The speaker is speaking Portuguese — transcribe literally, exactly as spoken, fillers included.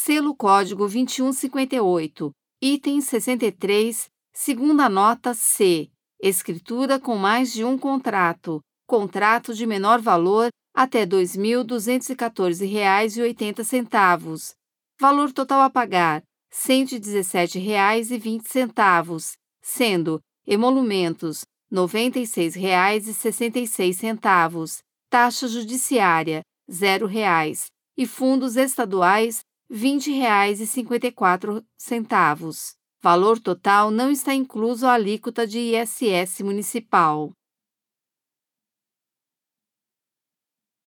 Selo código vinte e um cinquenta e oito, item sessenta e três, segunda nota C. Escritura com mais de um contrato. Contrato de menor valor até dois mil duzentos e quatorze reais e oitenta centavos. Valor total a pagar: cento e dezessete reais e vinte centavos, sendo emolumentos noventa e seis reais e sessenta e seis centavos, taxa judiciária zero reais e fundos estaduais vinte reais e cinquenta e quatro centavos. Valor total não está incluso a alíquota de I S S municipal.